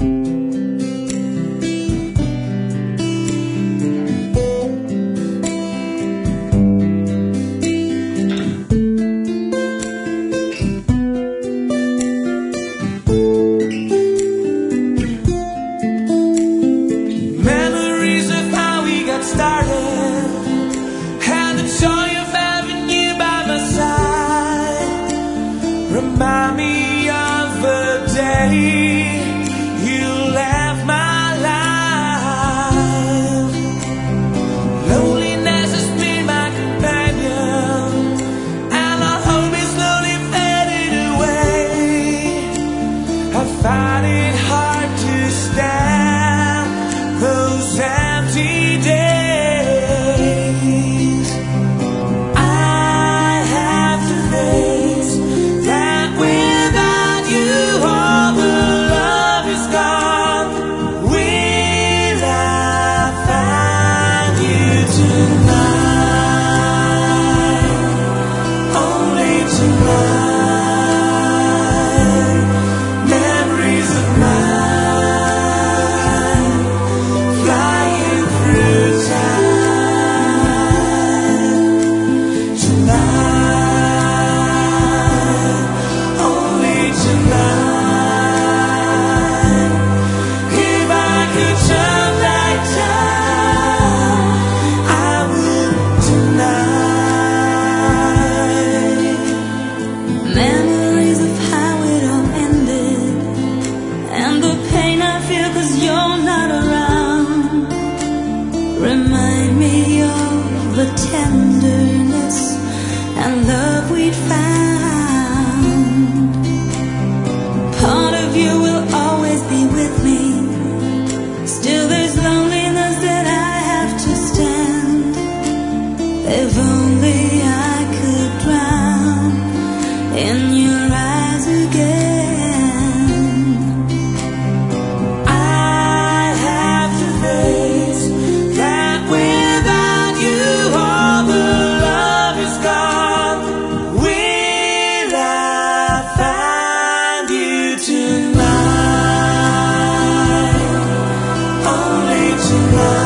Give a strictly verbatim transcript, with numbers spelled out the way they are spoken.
Remind me of the day you left my life. Loneliness has been my companion, and I hope it's slowly fading away. I find it hard to stand those empty days. I have to face that without you all the love is gone. Will I find you tonight? Only tonight. Memories of mine flying through time. Tonight, only tonight. If I could turn back time, I would tonight. Memories of how it all ended, and the pain I feel 'cause you're not around. Remind me of the tenderness and love we'd found. Part of you will always be with me. Still there's loneliness that I have to stand. If only I could drown in your eyes again. I have to face that without you all the love is gone. Will I find you tonight? Only tonight.